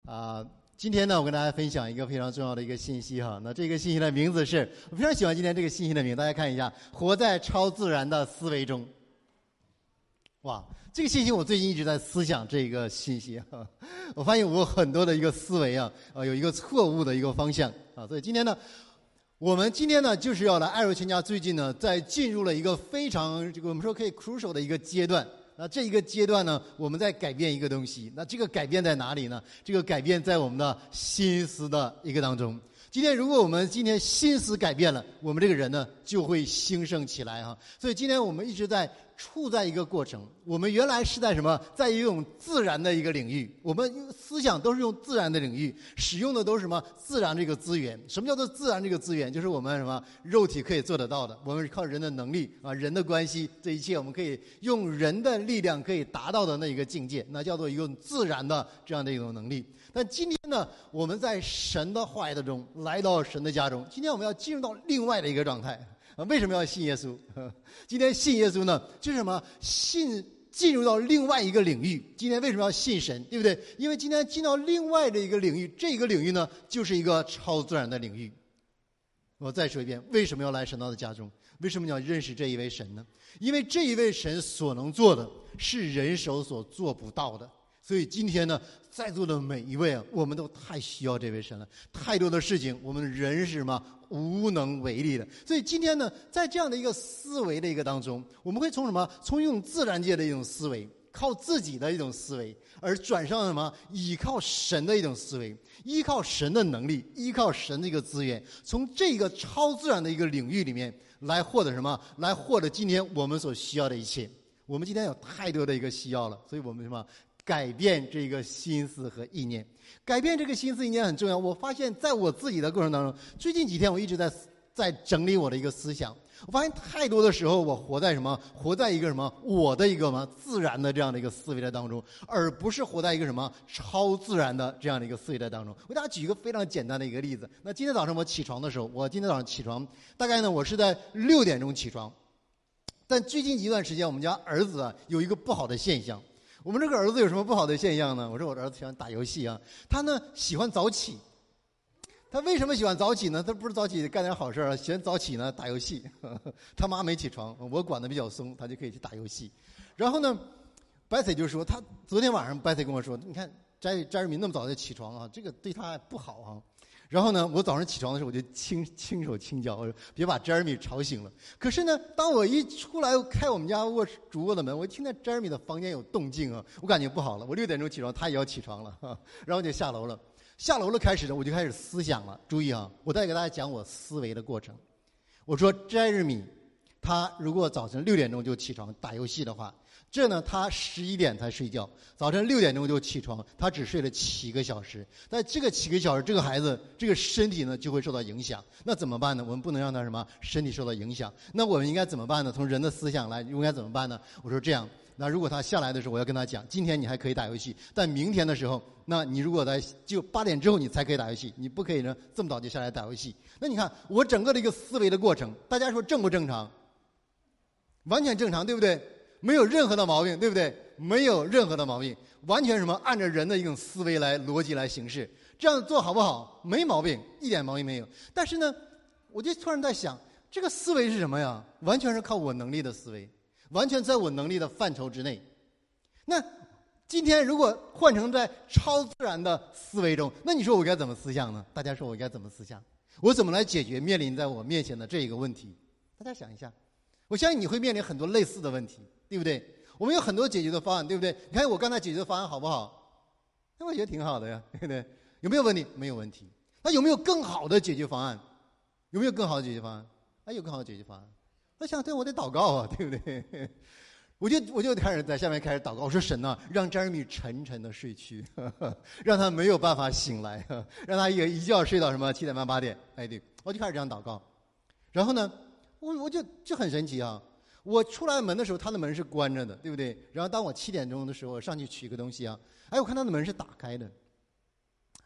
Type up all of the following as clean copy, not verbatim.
今天呢，我跟大家分享一个非常重要的一个信息哈。那这个信息的名字是，我非常喜欢今天这个信息的名字，大家看一下，活在超自然的思维中。哇，这个信息我最近一直在思想这个信息哈。我发现我很多的一个思维有一个错误的一个方向啊。所以今天呢，我们就是要来爱若全家最近呢，在进入了一个非常我们说可以 crucial 的一个阶段。那这一个阶段呢，我们在改变一个东西。那这个改变在哪里呢？这个改变在我们的心思的一个当中。今天如果我们今天心思改变了，我们这个人呢就会兴盛起来哈。所以今天我们一直在处在一个过程。我们原来是在什么？在一种自然的一个领域，我们思想都是用自然的领域，使用的都是什么？自然这个资源。什么叫做自然这个资源？就是我们什么肉体可以做得到的，我们靠人的能力人的关系，这一切我们可以用人的力量可以达到的那一个境界，那叫做一个自然的这样的一种能力。但今天呢，我们在神的话语当中来到神的家中，今天我们要进入到另外的一个状态。为什么要信耶稣？今天信耶稣呢，就是什么？进入到另外一个领域。今天为什么要信神？对不对？因为今天进到另外的一个领域，这个领域呢，就是一个超自然的领域。我再说一遍，为什么要来神的家中？为什么你要认识这一位神呢？因为这一位神所能做的是人手所做不到的。所以今天呢，在座的每一位我们都太需要这位神了。太多的事情，我们人是什么？无能为力的。所以今天呢，在这样的一个思维的一个当中，我们会从什么？从一种自然界的一种思维，靠自己的一种思维，而转向什么？依靠神的一种思维，依靠神的能力，依靠神的一个资源，从这个超自然的一个领域里面来获得什么？来获得今天我们所需要的一切。我们今天有太多的一个需要了，所以我们什么？改变这个心思和意念。改变这个心思意念很重要。我发现在我自己的过程当中，最近几天我一直在整理我的一个思想。我发现太多的时候我活在什么？活在一个什么？我的一个什么自然的这样的一个思维的当中，而不是活在一个什么超自然的这样的一个思维的当中。我给大家举一个非常简单的一个例子。那今天早上我起床的时候，我今天早上起床大概呢，我是在6点钟起床。但最近一段时间我们家儿子有一个不好的现象。我们这个儿子有什么不好的现象呢？我说我的儿子喜欢打游戏他呢喜欢早起。他为什么喜欢早起呢？他不是早起干点好事喜欢早起呢打游戏。他妈没起床，我管的比较松，他就可以去打游戏。然后呢，白菜就说他昨天晚上白菜跟我说，你看翟日民那么早就起床这个对他不好然后呢，我早上起床的时候，我就轻手轻脚，我说别把Jeremy吵醒了。可是呢，当我一出来开我们家主卧的门，我听见Jeremy的房间有动静我感觉不好了。我6点钟起床，他也要起床了然后就下楼了。下楼了开始呢，我就开始思想了。注意我再给大家讲我思维的过程。我说Jeremy，他如果早晨6点钟就起床打游戏的话，这呢，他11点才睡觉，早晨6点钟就起床，他只睡了7个小时。但这个7个小时，这个孩子这个身体呢就会受到影响。那怎么办呢？我们不能让他什么身体受到影响。那我们应该怎么办呢？从人的思想来，应该怎么办呢？我说这样，那如果他下来的时候，我要跟他讲，今天你还可以打游戏，但明天的时候，那你如果就8点之后你才可以打游戏，你不可以呢这么早就下来打游戏。那你看我整个的一个思维的过程，大家说正不正常？完全正常，对不对？没有任何的毛病，对不对？没有任何的毛病，完全什么按照人的一种思维逻辑来行事，这样做好不好？没毛病，一点毛病没有。但是呢，我就突然在想，这个思维是什么呀？完全是靠我能力的思维，完全在我能力的范畴之内。那今天如果换成在超自然的思维中，那你说我该怎么思想呢？大家说我该怎么思想？我怎么来解决面临在我面前的这一个问题？大家想一下。我相信你会面临很多类似的问题，对不对？我们有很多解决的方案，对不对？你看我刚才解决的方案好不好？那我觉得挺好的呀，对不对？有没有问题？没有问题。那有没有更好的解决方案？有没有更好的解决方案？有更好的解决方案。那想对我得祷告对不对？我就开始在下面开始祷告，我说神让Jeremy沉沉的睡去，让他没有办法醒来，让他一觉睡到什么7点半8点。对，我就开始这样祷告。然后呢？我就很神奇我出来门的时候，他的门是关着的，对不对？然后当我7点钟的时候，我上去取一个东西我看他的门是打开的。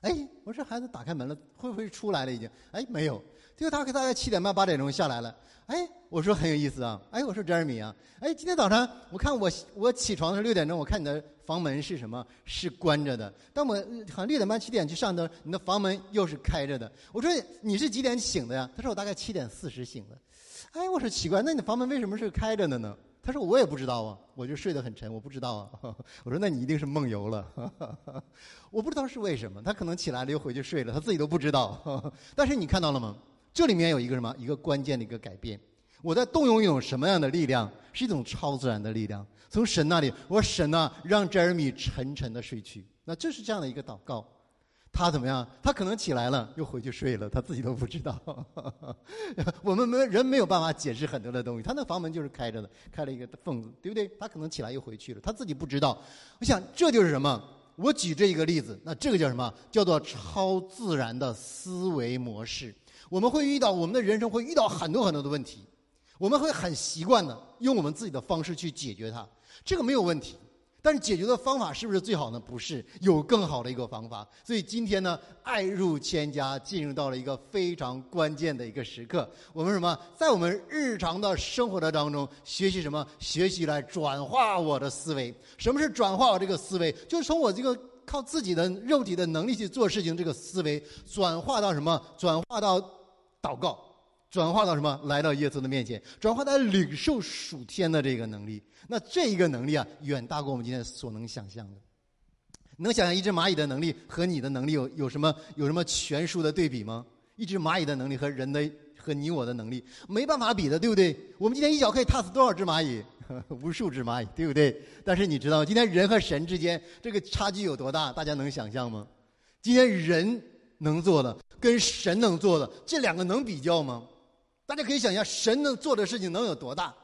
哎，我说孩子打开门了，会不会出来了已经？哎，没有。结果他大概7点半8点钟下来了。哎，我说很有意思啊。哎，我说詹尔米啊，哎，今天早上我看我起床的时候6点钟，我看你的房门是什么？是关着的。但我好像6点半7点去上灯，你的房门又是开着的。我说你是几点醒的呀？他说我大概7点40醒的。哎，我说奇怪，那你的房门为什么是开着的呢？他说我也不知道啊，我就睡得很沉，我不知道啊。我说那你一定是梦游了。我不知道是为什么，他可能起来了又回去睡了，他自己都不知道。但是你看到了吗？这里面有一个什么？一个关键的一个改变。我在动用一种什么样的力量？是一种超自然的力量。从神那里，我说神啊，让詹尔米沉沉的睡去。那这是这样的一个祷告。他怎么样？他可能起来了又回去睡了，他自己都不知道。我们人没有办法解释很多的东西。他那房门就是开着的，开了一个缝子，对不对？他可能起来又回去了，他自己不知道。我想这就是什么？我举这一个例子，那这个叫什么？叫做超自然的思维模式。我们们的人生会遇到很多很多的问题，我们会很习惯的用我们自己的方式去解决它，这个没有问题。但是解决的方法是不是最好呢？不是，有更好的一个方法。所以今天呢，爱入千家进入到了一个非常关键的一个时刻。我们什么？在我们日常的生活的当中学习什么？学习来转化我的思维。什么是转化我这个思维？就是从我这个靠自己的肉体的能力去做事情这个思维，转化到什么？转化到祷告。转化到什么？来到耶稣的面前，转化到领受属天的这个能力。那这一个能力啊，远大过我们今天所能想象的。你能想象一只蚂蚁的能力和你的能力有什么悬殊的对比吗？一只蚂蚁的能力和你我的能力没办法比的，对不对？我们今天一脚可以踏死多少只蚂蚁？无数只蚂蚁，对不对？但是你知道今天人和神之间这个差距有多大？大家能想象吗？今天人能做的跟神能做的，这两个能比较吗？大家可以想象神能做的事情能有多大。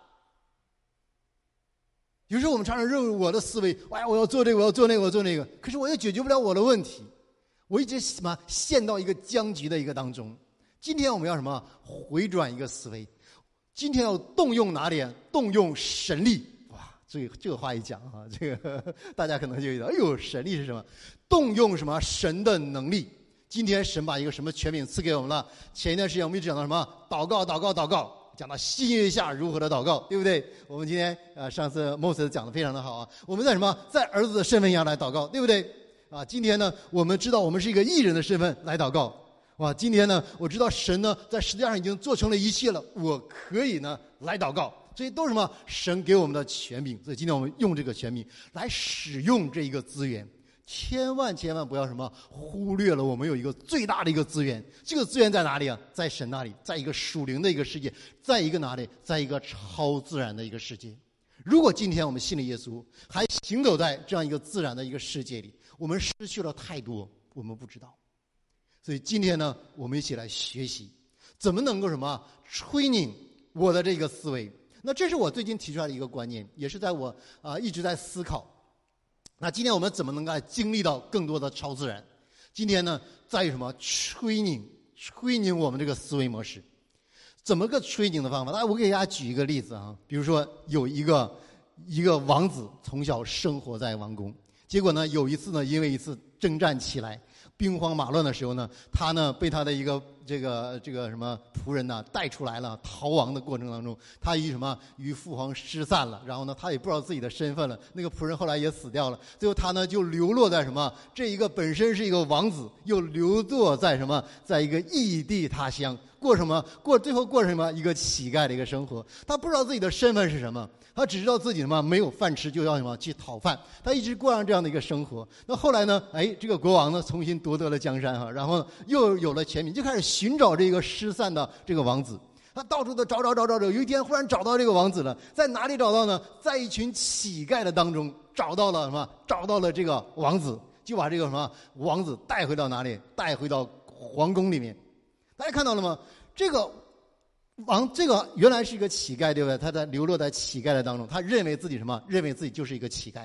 有时候我们常常认为我的思维，哎呀，我要做这个，我要做那个，我要做那个，可是我也解决不了我的问题，我一直什么陷到一个僵局的一个当中。今天我们要什么？回转一个思维。今天要动用哪里？动用神力。哇，这个话一讲啊，这个大家可能就觉得，哎呦，神力是什么？动用什么？神的能力。今天神把一个什么权柄赐给我们了？前一段时间我们一直讲到什么？祷告，讲到新约下如何的祷告，对不对？我们今天上次莫斯讲的非常的好啊。我们在什么？在儿子的身份下来祷告，对不对？啊，今天呢，我们知道我们是一个义人的身份来祷告。哇，今天呢，我知道神呢在十字架上已经做成了一切了，我可以呢来祷告。这些都是什么？神给我们的权柄。所以今天我们用这个权柄来使用这一个资源。千万不要什么忽略了我们有一个最大的一个资源。这个资源在哪里啊？在神那里，在一个属灵的一个世界，在一个哪里？在一个超自然的一个世界。如果今天我们信了耶稣，还行走在这样一个自然的一个世界里，我们失去了太多，我们不知道。所以今天呢，我们一起来学习怎么能够什么吹拧我的这个思维。那这是我最近提出来的一个观念，也是在我一直在思考。那今天我们怎么能够经历到更多的超自然？今天呢，在于什么？吹拧我们这个思维模式。怎么个吹拧的方法？我给大家举一个例子啊，比如说有一个王子从小生活在王宫，结果呢有一次呢，因为一次征战起来，兵荒马乱的时候呢，他呢被他的一个这个什么仆人呢带出来了。逃亡的过程当中，他与父皇失散了，然后呢他也不知道自己的身份了。那个仆人后来也死掉了，最后他呢就流落在什么？这一个本身是一个王子，又流落在什么？在一个异地他乡，最后过什么？一个乞丐的一个生活。他不知道自己的身份是什么，他只知道自己没有饭吃，就要去讨饭。他一直过上这样的一个生活。那后来呢？这个国王呢重新夺得了江山然后又有了权柄，就开始寻找这个失散的这个王子。他到处的找，有一天忽然找到这个王子了。在哪里找到呢？在一群乞丐的当中找到了什么？找到了这个王子，就把这个王子带回到哪里？带回到皇宫里面。大家看到了吗？这个原来是一个乞丐，对不对？他在流落在乞丐的当中，他认为自己认为自己就是一个乞丐。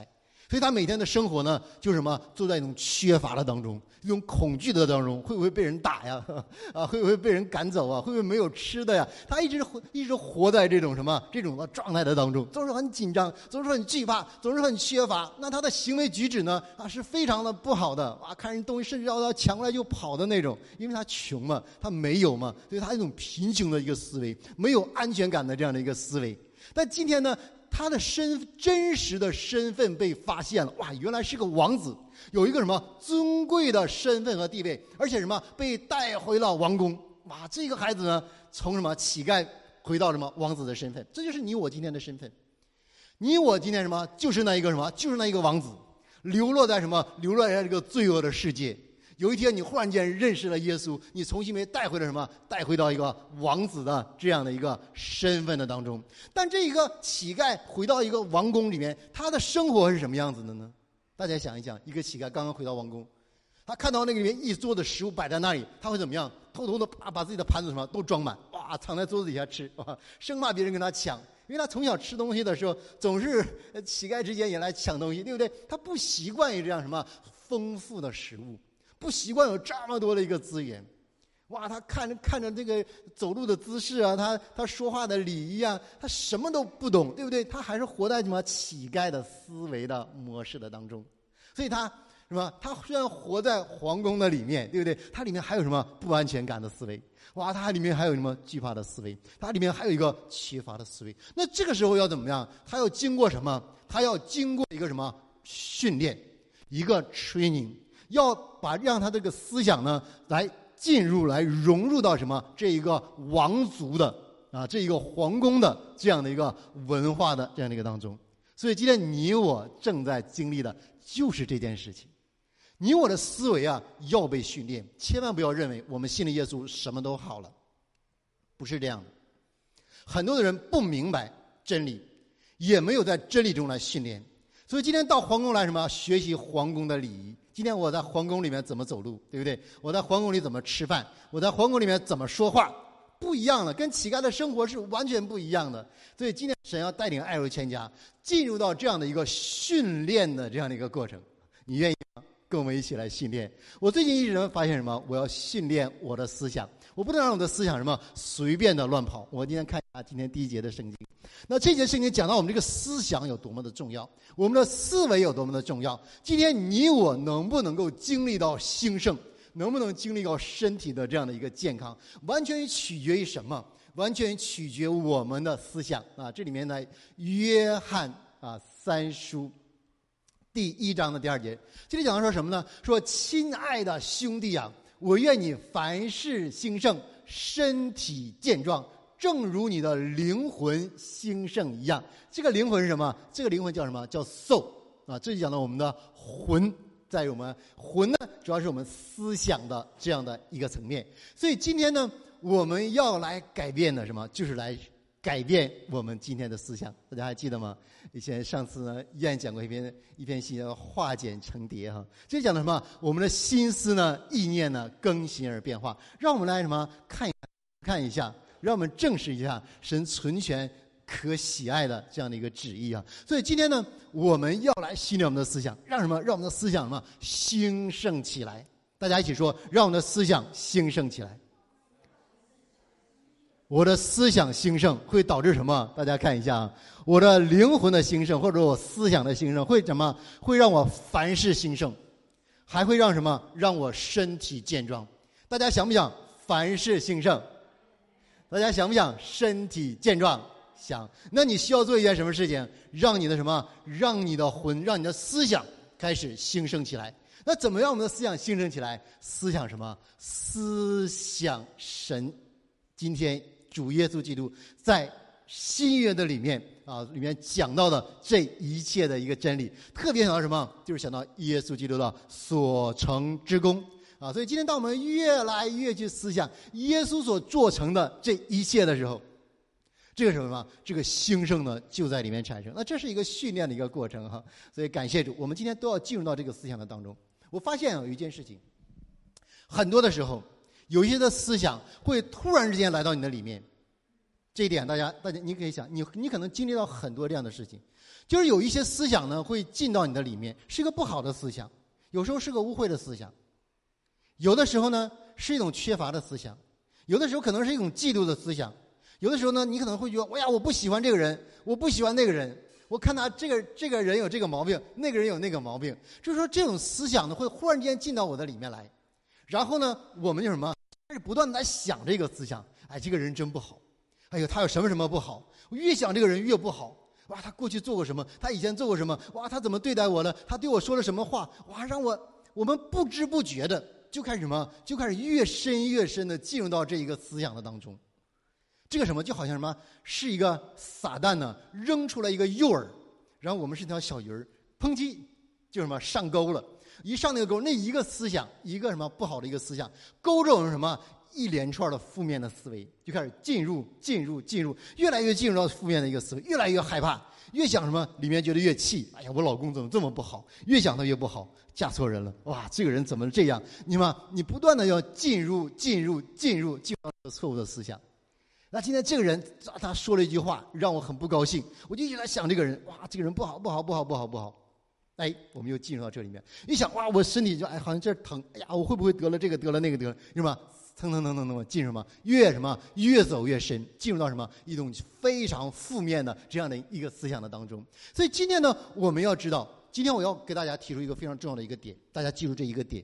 所以他每天的生活呢，就是什么，都在一种缺乏的当中，一种恐惧的当中，会不会被人打呀？会不会被人赶走啊？会不会没有吃的呀？他一直活在这种什么这种的状态的当中，总是很紧张，总是很惧怕，总是很缺乏。那他的行为举止呢，是非常的不好的看人东西甚至要抢过来就跑的那种，因为他穷嘛，他没有嘛，所以他一种贫穷的一个思维，没有安全感的这样的一个思维。但今天呢，他的真实的身份被发现了，原来是个王子，有一个什么尊贵的身份和地位，而且什么被带回了王宫。这个孩子呢，从什么乞丐回到什么王子的身份，这就是你我今天的身份。你我今天什么，就是那一个什么，就是那一个王子，流落在这个罪恶的世界。有一天你忽然间认识了耶稣，你重新被带回了什么？带回到一个王子的这样的一个身份的当中。但这一个乞丐回到一个王宫里面，他的生活是什么样子的呢？大家想一想，一个乞丐刚刚回到王宫，他看到那个里面一桌的食物摆在那里，他会怎么样？偷偷的把自己的盘子什么都装满，藏在桌子底下吃，生怕别人跟他抢。因为他从小吃东西的时候，总是乞丐之间也来抢东西，对不对？他不习惯于这样什么丰富的食物，不习惯有这么多的一个资源。他看着这个走路的姿势啊，他说话的礼仪啊，他什么都不懂，对不对？他还是活在什么乞丐的思维的模式的当中。所以他虽然活在皇宫的里面，对不对？他里面还有什么不安全感的思维？他里面还有什么惧怕的思维？他里面还有一个缺乏的思维。那这个时候要怎么样？他要经过什么？他要经过一个什么训练，一个 training， 让他这个思想呢来融入到什么这一个王族的这一个皇宫的这样的一个文化的这样的一个当中。所以今天你我正在经历的就是这件事情。你我的思维要被训练，千万不要认为我们信了耶稣什么都好了，不是这样的。很多的人不明白真理，也没有在真理中来训练。所以今天到皇宫来什么？学习皇宫的礼仪。今天我在皇宫里面怎么走路，对不对？我在皇宫里怎么吃饭？我在皇宫里面怎么说话？不一样了，跟乞丐的生活是完全不一样的。所以今天神要带领爱柔全家进入到这样的一个训练的这样的一个过程。你愿意吗？跟我们一起来训练。我最近一直发现什么？我要训练我的思想，我不能让我的思想什么随便的乱跑。我今天看一下今天第一节的圣经。那这节圣经讲到我们这个思想有多么的重要，我们的思维有多么的重要。今天你我能不能够经历到兴盛，能不能经历到身体的这样的一个健康，完全取决于什么？完全取决于我们的思想这里面呢，约翰3书第1章的第2节，这里讲到说什么呢？说亲爱的兄弟我愿你凡事兴盛，身体健壮，正如你的灵魂兴盛一样。这个灵魂是什么？这个灵魂叫什么？叫 soul 这就讲到我们的魂。在我们魂呢，主要是我们思想的这样的一个层面。所以今天呢，我们要来改变的什么？就是来改变我们今天的思想。大家还记得吗？以前上次呢，依然讲过一篇戏叫《化茧成蝶》这讲的什么？我们的心思呢、意念呢更新而变化。让我们来什么看一下，让我们正视一下神存全可喜爱的这样的一个旨意所以今天呢，我们要来训练我们的思想，让什么？让我们的思想什么兴盛起来。大家一起说，让我们的思想兴盛起来。我的思想兴盛会导致什么？大家看一下我的灵魂的兴盛，或者我思想的兴盛会什么？会让我凡事兴盛，还会让什么？让我身体健壮。大家想不想凡事兴盛？大家想不想身体健壮？想。那你需要做一件什么事情？让你的什么？让你的魂，让你的思想开始兴盛起来。那怎么让我们的思想兴盛起来？思想什么？思想神。今天主耶稣基督在新约的里面里面讲到的这一切的一个真理，特别想到什么？就是想到耶稣基督的所成之功所以今天当我们越来越去思想耶稣所做成的这一切的时候，这个什么？这个兴盛呢就在里面产生。那这是一个训练的一个过程所以感谢主，我们今天都要进入到这个思想的当中。我发现有一件事情，很多的时候有一些的思想会突然之间来到你的里面， 这一点大家你可以想，你可能经历到很多这样的事情，就是有一些思想呢会进到你的里面，是一个不好的思想，有时候是个污秽的思想，有的时候呢是一种缺乏的思想，有的时候可能是一种嫉妒的思想，有的时候呢你可能会觉得，哎呀，我不喜欢这个人，我不喜欢那个人，我看他这个人有这个毛病，那个人有那个毛病，就是说这种思想呢会忽然间进到我的里面来，然后呢我们就什么开始不断的来想这个思想，哎，这个人真不好，哎呦，他有什么什么不好，我越想这个人越不好，哇，他过去做过什么，他以前做过什么，哇，他怎么对待我了，他对我说了什么话，哇，让我们不知不觉的就开始什么，就开始越深越深的进入到这一个思想的当中。这个什么就好像什么，是一个撒旦呢扔出来一个诱饵，然后我们是条小鱼儿，砰叽就什么上钩了，一上那个钩，那一个思想，一个什么不好的一个思想，勾着我们什么一连串的负面的思维，就开始进入，越来越进入到负面的一个思维，越来越害怕，越想什么里面觉得越气，哎呀，我老公怎么这么不好，越想他越不好，嫁错人了，哇，这个人怎么这样，你不断的要进入到错误的思想。那今天这个人他说了一句话让我很不高兴，我就一直在想这个人，哇，这个人不好，哎，我们又进入到这里面，一想，哇，我身体就好像这儿疼，哎呀，我会不会得了这个得了那个得了，是吧？蹭进什么越走越深，进入到什么一种非常负面的这样的一个思想的当中。所以今天呢，我们要知道，今天我要给大家提出一个非常重要的一个点，大家记住这一个点。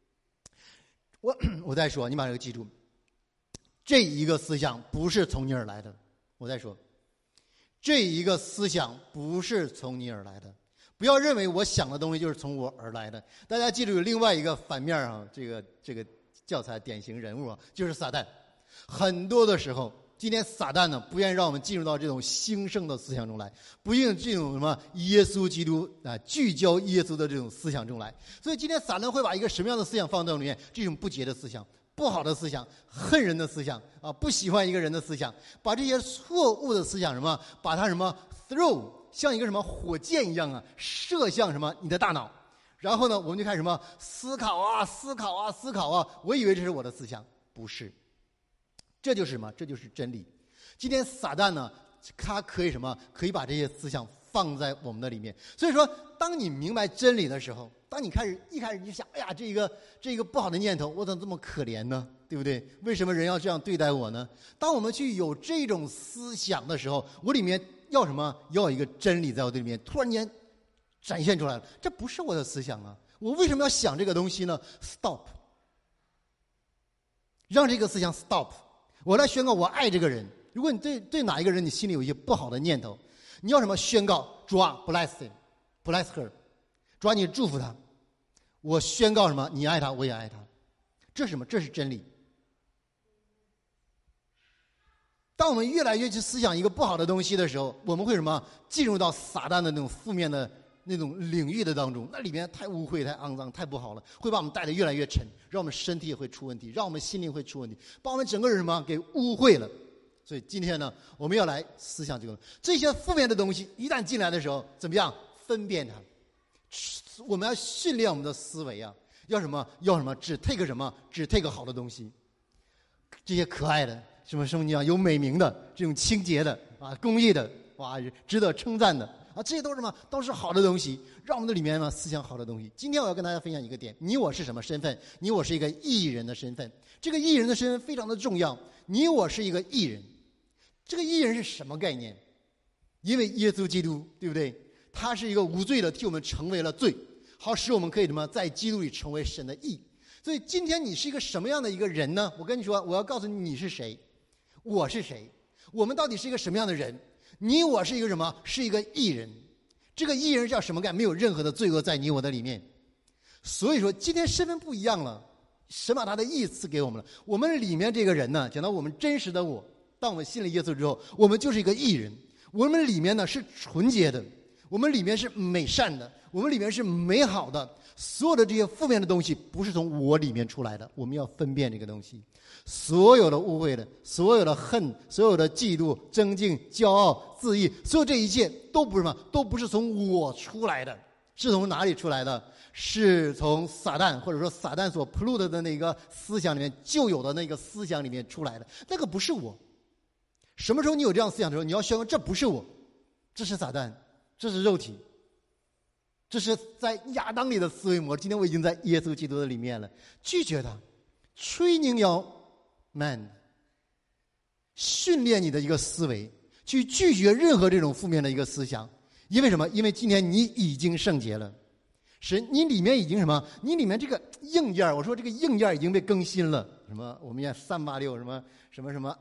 我再说，你把这个记住。这一个思想不是从你而来的，我再说，这一个思想不是从你而来的，不要认为我想的东西就是从我而来的。大家记住有另外一个反面啊，这个教材典型人物啊，就是撒旦。很多的时候，今天撒旦呢不愿意让我们进入到这种兴盛的思想中来，不愿意这种什么耶稣基督啊聚焦耶稣的这种思想中来。所以今天撒旦会把一个什么样的思想放到里面？这种不洁的思想。不好的思想，恨人的思想啊，不喜欢一个人的思想，把这些错误的思想什么，把它什么 throw 像一个什么火箭一样啊，射向什么你的大脑，然后呢，我们就开始什么思考啊，我以为这是我的思想，不是，这就是什么？这就是真理。今天撒旦呢，他可以什么？可以把这些思想放在我们的里面。所以说，当你明白真理的时候，当你一开始你就想，哎呀，这个不好的念头，我怎么这么可怜呢？对不对？为什么人要这样对待我呢？当我们去有这种思想的时候，我里面要什么？要有一个真理在我的里面突然间展现出来了。这不是我的思想啊！我为什么要想这个东西呢 ？Stop， 让这个思想 stop。我来宣告，我爱这个人。如果你对哪一个人你心里有一些不好的念头，你要什么宣告？主啊 ，bless him，bless her， 主啊，你祝福他。我宣告什么？你爱他，我也爱他。这是什么？这是真理。当我们越来越去思想一个不好的东西的时候，我们会什么？进入到撒旦的那种负面的那种领域的当中，那里面太污秽、太肮脏、太不好了，会把我们带得越来越沉，让我们身体也会出问题，让我们心灵会出问题，把我们整个人什么给污秽了。所以今天呢，我们要来思想这些负面的东西一旦进来的时候，怎么样分辨它？我们要训练我们的思维啊，要什么？只 take 什么？只 take 好的东西，这些可爱的什么圣经啊，有美名的，这种清洁的啊，公益的，哇，值得称赞的啊，这些都是什么？都是好的东西，让我们的里面呢思想好的东西。今天我要跟大家分享一个点：你我是什么身份？你我是一个义人的身份。这个义人的身份非常的重要。你我是一个义人，这个义人是什么概念？因为耶稣基督，对不对？他是一个无罪的，替我们成为了罪，好使我们可以什么在基督里成为神的义。所以今天你是一个什么样的一个人呢？我跟你说，我要告诉你你是谁，我是谁，我们到底是一个什么样的人？你我是一个什么？是一个义人。这个义人叫什么干？没有任何的罪恶在你我的里面。所以说今天身份不一样了，神把他的义赐给我们了。我们里面这个人呢，讲到我们真实的我，当我们信了耶稣之后，我们就是一个义人。我们里面呢是纯洁的，我们里面是美善的，我们里面是美好的。所有的这些负面的东西不是从我里面出来的，我们要分辨这个东西。所有的误会的，所有的恨，所有的嫉妒、争竞、骄傲、自义，所有这一切都不是什么，都不是从我出来的，是从哪里出来的？是从撒旦，或者说撒旦所 pollute 的那个思想里面就有的那个思想里面出来的。那个不是我， 什么时候你有这样思想的时候，你要宣告这不是我，这是撒旦，这是肉体，这是在亚当里的思维模式。今天我已经在耶稣基督的里面了，拒绝它。training your mind， 训练你的一个思维，去拒绝任何这种负面的一个思想。因为什么？因为今天你已经圣洁了，神，你里面已经什么？你里面这个硬件，我说这个硬件已经被更新了。什么？我们讲386什么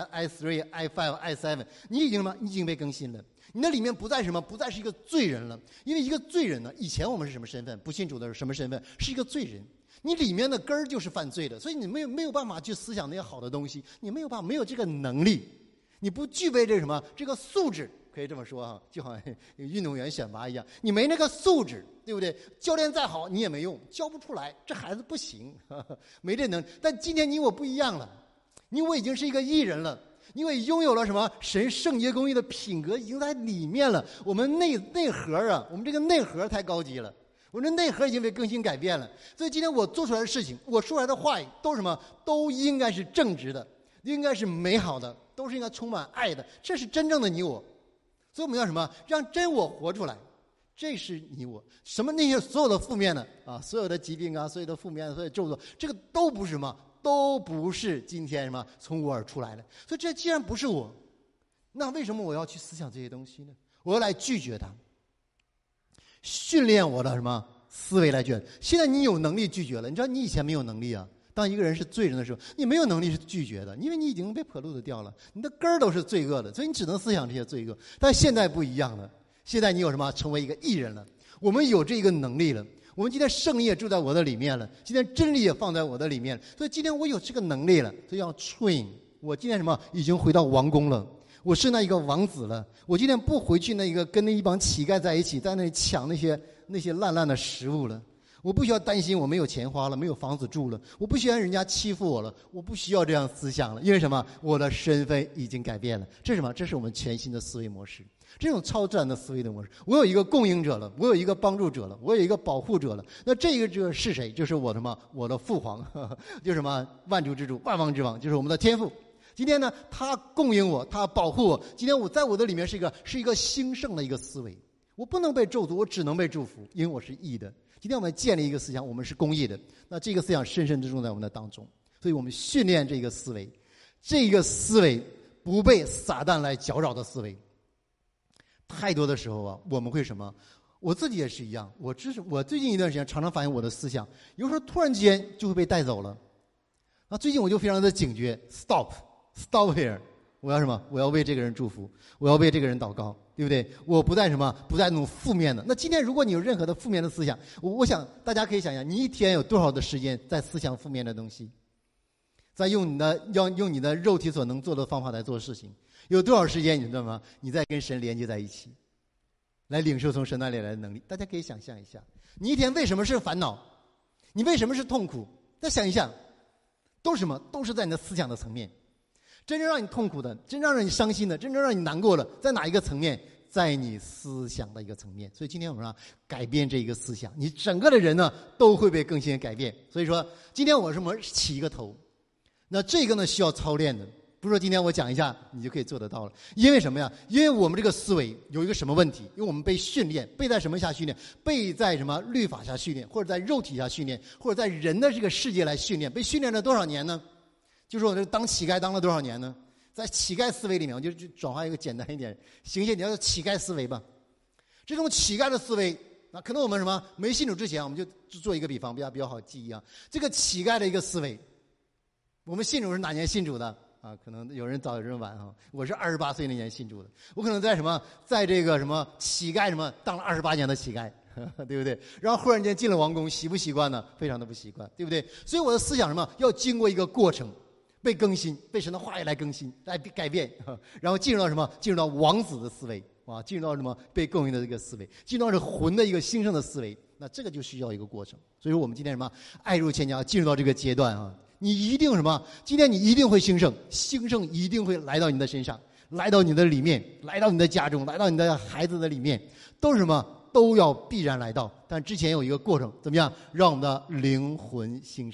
i3、i5、i7， 你已经什么？你已经被更新了。你那里面不再什么？不再是一个罪人了。因为一个罪人呢，以前我们是什么身份？不信主的是什么身份？是一个罪人。你里面的根儿就是犯罪的，所以你没有办法去思想那些好的东西，你没有办法，没有这个能力，你不具备这什么这个素质。可以这么说哈，就好像运动员选拔一样，你没那个素质，对不对？教练再好你也没用，教不出来，这孩子不行，没这能力。但今天你我不一样了，你我已经是一个义人了，因为拥有了什么神圣洁公义的品格已经在里面了。我们内核啊，我们这个内核太高级了，我们的内核已经被更新改变了。所以今天我做出来的事情，我说出来的话语都是什么？都应该是正直的，应该是美好的，都是应该充满爱的，这是真正的你我。所以我们要什么？让真我活出来，这是你我。什么那些所有的负面的啊，所有的疾病啊，所有的负面的，所有的咒诅，这个都不是什么，都不是今天什么从我而出来的。所以这既然不是我，那为什么我要去思想这些东西呢？我要来拒绝它，训练我的什么思维来拒绝。现在你有能力拒绝了，你知道你以前没有能力啊。当一个人是罪人的时候，你没有能力是拒绝的，因为你已经被破路的掉了，你的根儿都是罪恶的，所以你只能思想这些罪恶。但现在不一样了，现在你有什么？成为一个义人了，我们有这个能力了。我们今天圣灵也住在我的里面了，今天真理也放在我的里面了，所以今天我有这个能力了，所以要 train。我今天什么？已经回到王宫了，我是那一个王子了。我今天不回去那一个跟那一帮乞丐在一起，在那里抢那些烂的食物了。我不需要担心我没有钱花了，没有房子住了，我不需要人家欺负我了，我不需要这样思想了。因为什么？我的身份已经改变了。这是什么？这是我们全新的思维模式，这种超自然的思维的模式。我有一个供应者了，我有一个帮助者了，我有一个保护者了。那这个者是谁？就是我什么？我的父皇，就是什么？万主之主，万王之王，就是我们的天父。今天呢，他供应我，他保护我。今天我在我的里面是一个兴盛的一个思维，我不能被咒诅，我只能被祝福，因为我是义的。今天我们建立一个思想，我们是公义的，那这个思想深深之种在我们的当中，所以我们训练这个思维，这个思维不被撒旦来搅扰的思维。太多的时候啊，我们会什么？我自己也是一样，我最近一段时间常常发现我的思想，有时候突然间就会被带走了。那最近我就非常的警觉 ，stop here， 我要什么？我要为这个人祝福，我要为这个人祷告。对不对？我不再什么，不再那种负面的。那今天如果你有任何的负面的思想，我想大家可以想想，你一天有多少的时间在思想负面的东西，在用你的肉体所能做的方法来做事情，有多少时间你知道吗？你在跟神连接在一起，来领受从神那里来的能力。大家可以想象一下，你一天为什么是烦恼？你为什么是痛苦？再想一想，都是什么？都是在你的思想的层面。真正让你痛苦的，真正让你伤心的，真正让你难过的，在哪一个层面？在你思想的一个层面。所以今天我们要改变这一个思想，你整个的人呢都会被更新改变。所以说今天我起一个头，那这个呢需要操练的，不是说今天我讲一下你就可以做得到了。因为什么呀？因为我们这个思维有一个什么问题？因为我们被训练，被在什么下训练？被在什么律法下训练，或者在肉体下训练，或者在人的这个世界来训练。被训练了多少年呢？就是我这当乞丐当了多少年呢？在乞丐思维里面，我就转化一个简单一点形象，你要乞丐思维吧。这种乞丐的思维，那可能我们什么没信主之前，我们就做一个比方，比较好记忆啊。这个乞丐的一个思维，我们信主是哪年信主的啊？可能有人早有人晚啊。我是28岁那年信主的，我可能在这个什么乞丐当了28年的乞丐。对不对？然后忽然间进了王宫，习不习惯呢？非常的不习惯，对不对？所以我的思想要经过一个过程，被更新，被神的话语来更新，来改变，然后进入到进入到王子的思维啊，进入到被供应的这个思维，进入到这魂的一个兴盛的思维。那这个就需要一个过程。所以说我们今天爱入千家，进入到这个阶段啊，你一定今天你一定会兴盛，兴盛一定会来到你的身上，来到你的里面，来到你的家中，来到你的孩子的里面，都是都要必然来到。但之前有一个过程，怎么样？让我们的灵魂兴盛，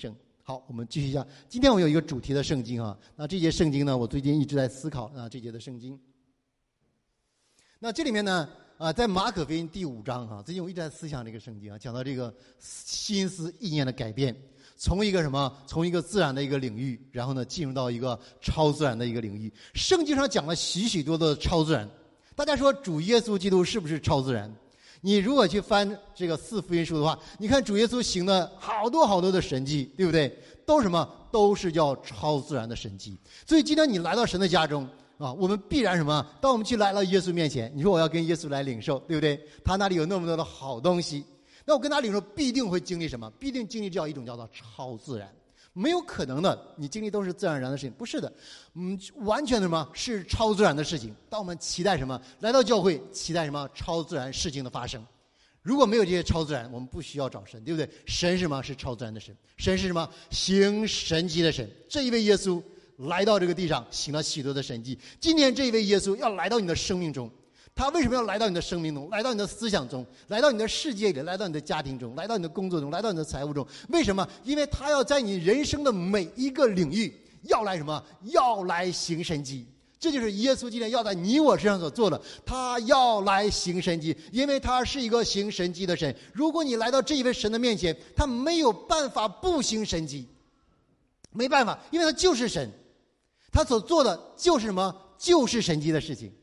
好，我们继续一下。今天我有一个主题的圣经啊，那这节圣经呢，我最近一直在思考啊，这节的圣经。那这里面呢，在马可福音第5章啊，最近我一直在思想这个圣经啊，讲到这个心思意念的改变，从一个什么，从一个自然的一个领域，然后呢，进入到一个超自然的一个领域。圣经上讲了许许多多的超自然。大家说主耶稣基督是不是超自然？你如果去翻这个4福音书的话，你看主耶稣行的好多好多的神迹，对不对？都是什么？都是叫超自然的神迹。所以今天你来到神的家中啊，我们必然什么？当我们去来到耶稣面前，你说我要跟耶稣来领受，对不对？他那里有那么多的好东西，那我跟他领受必定会经历什么？必定经历这样一种叫做超自然。没有可能的，你经历都是自然而然的事情，不是的，完全的什么是超自然的事情。当我们期待什么，来到教会，期待什么超自然事情的发生。如果没有这些超自然，我们不需要找神，对不对？神是什么？是超自然的神。神是什么？行神迹的神。这一位耶稣来到这个地上，行了许多的神迹。今天这一位耶稣要来到你的生命中。他为什么要来到你的生命中，来到你的思想中，来到你的世界里，来到你的家庭中，来到你的工作中，来到你的财务中？为什么？因为他要在你人生的每一个领域要来什么？要来行神迹。这就是耶稣今天要在你我身上所做的，他要来行神迹，因为他是一个行神迹的神。如果你来到这一位神的面前，他没有办法不行神迹，没办法，因为他就是神，他所做的就是什么？就是神迹的事情。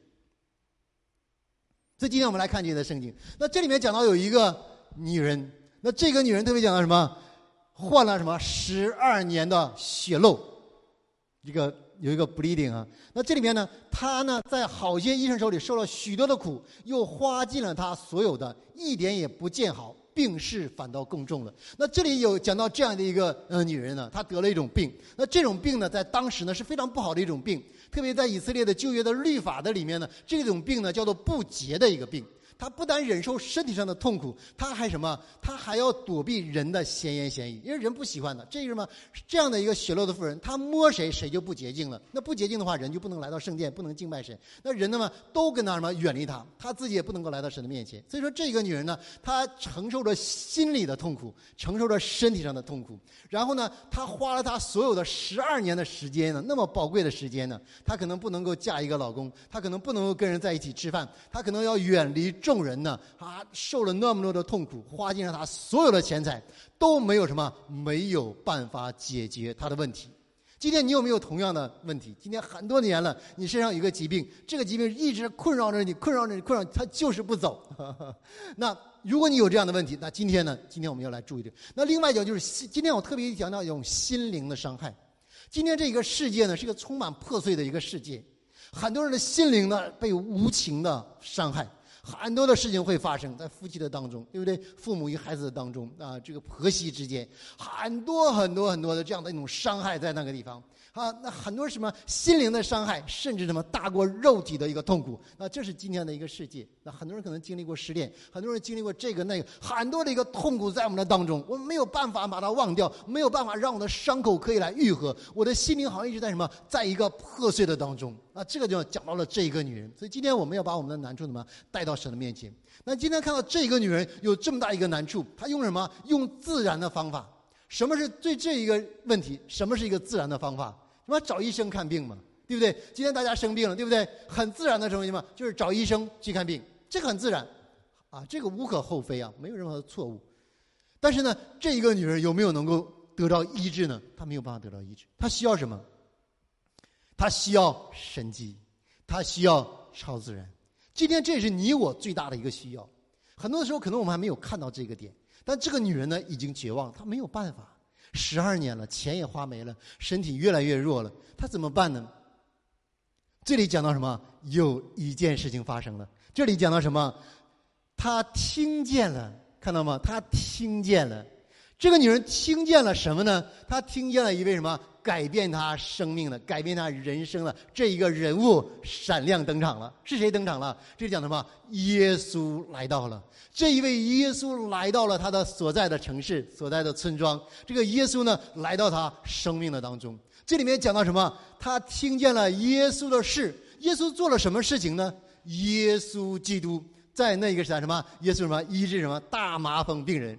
所以今天我们来看这的圣经。那这里面讲到有一个女人，那这个女人特别讲到什么？患了什么12年的血漏，有一个 bleeding 啊。那这里面呢，她呢在好些医生手里受了许多的苦，又花尽了她所有的，一点也不见好，病势反倒更重了。那这里有讲到这样的一个女人呢，她得了一种病。那这种病呢，在当时呢是非常不好的一种病。特别在以色列的旧约的律法的里面呢，这种病呢叫做不洁的一个病。他不但忍受身体上的痛苦，他还什么？他还要躲避人的闲言闲语，因为人不喜欢的。这是什么？这样的一个血漏的妇人，他摸谁谁就不洁净了。那不洁净的话，人就不能来到圣殿，不能敬拜神。那人呢都跟他什么远离他，他自己也不能够来到神的面前。所以说这个女人呢，她承受着心理的痛苦，承受着身体上的痛苦。然后呢，她花了她所有的12年的时间呢，那么宝贵的时间呢，她可能不能够嫁一个老公，她可能不能够跟人在一起吃饭，她可能要远离众人呢，他受了那么多的痛苦，花尽了他所有的钱财，都没有什么，没有办法解决他的问题。今天你有没有同样的问题？今天很多年了，你身上有个疾病，这个疾病一直困扰着你，它就是不走。那如果你有这样的问题，那今天我们要来注意这个。那另外一种就是今天我特别强调一种心灵的伤害。今天这个世界呢，是一个充满破碎的一个世界，很多人的心灵呢被无情的伤害。很多的事情会发生在夫妻的当中，对不对？父母与孩子的当中啊，这个婆媳之间，很多的这样的一种伤害在那个地方啊。那很多什么心灵的伤害，甚至什么大过肉体的一个痛苦。那这是今天的一个世界。那很多人可能经历过失恋，很多人经历过这个那个，很多的一个痛苦在我们的当中，我们没有办法把它忘掉，没有办法让我的伤口可以来愈合。我的心灵好像一直在什么，在一个破碎的当中。那这个就讲到了这一个女人。所以今天我们要把我们的难处什么带到神的面前。那今天看到这个女人有这么大一个难处，她用什么？用自然的方法。什么是对这一个问题？什么是一个自然的方法？什么找医生看病嘛，对不对？今天大家生病了，对不对？很自然的什么？就是找医生去看病，这个很自然啊，这个无可厚非啊，没有任何的错误。但是呢，这一个女人有没有能够得到医治呢？她没有办法得到医治。她需要什么？她需要神迹，她需要超自然。今天这是你我最大的一个需要。很多的时候可能我们还没有看到这个点，但这个女人呢已经绝望，她没有办法，12年了，钱也花没了，身体越来越弱了，她怎么办呢？这里讲到什么？有一件事情发生了。这里讲到什么？她听见了，看到吗？她听见了。这个女人听见了什么呢？她听见了一位什么？改变她生命的，改变她人生的这一个人物闪亮登场了。是谁登场了？这里讲什么？耶稣来到了。这一位耶稣来到了他的所在的城市，所在的村庄。这个耶稣呢，来到他生命的当中。这里面讲到什么？他听见了耶稣的事。耶稣做了什么事情呢？耶稣基督在那个时代什么？耶稣什么？医治什么？大麻风病人，说